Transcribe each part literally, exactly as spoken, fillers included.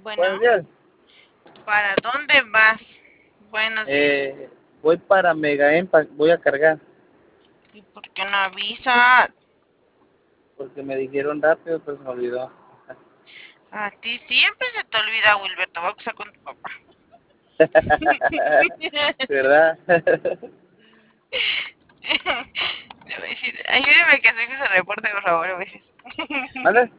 Bueno, Buenos días. ¿para dónde vas? Buenos días. Eh, voy para Mega Impact, voy a cargar ¿Y por qué no avisas? porque me dijeron rápido, pero se me olvidó. A ti siempre se te olvida, Wilber. Te voy a acusar con tu papá. ¿Verdad? Le voy a decir, ayúdeme que su hijo se reporte, por favor. Le voy a decir. ¿Vale?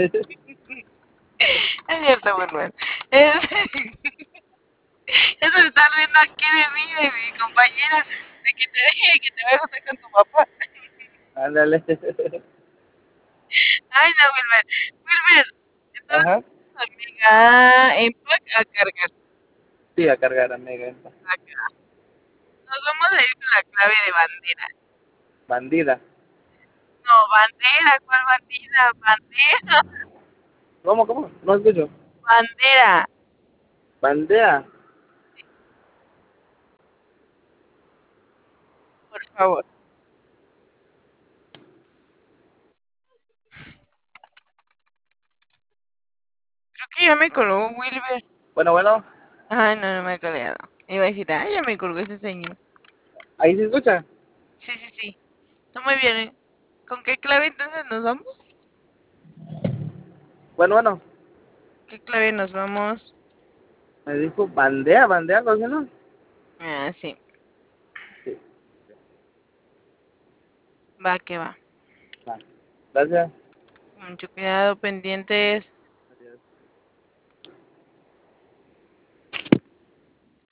Es cierto, Wilber. Es, eso se está riendo aquí de mí, de mi compañera, de que te, que te voy a acusar con tu papá. Ándale. Ay, no, Wilber. Wilber, entonces, Ajá. amiga, empaca a cargar. Sí, a cargar a Mega Impact. Nos vamos a ir con la clave de bandera. Bandida. No, bandera, ¿cuál bandera? Bandera, ¿Cómo, cómo? No escucho. bandera. Bandea. Por favor. Creo que ya me colgó Wilber. Bueno, bueno. Ay, no, no me ha colgado. Iba a decir, ay, ya me colgó ese señor. ¿Ahí se escucha? Sí, sí, sí. Está muy bien, ¿eh? ¿Con qué clave entonces nos vamos? Bueno, bueno. ¿Qué clave nos vamos? Me dijo bandea, bandea, algo así, ¿no? Ah, sí. Sí. Va, que va. Va. Gracias. Mucho cuidado, pendientes.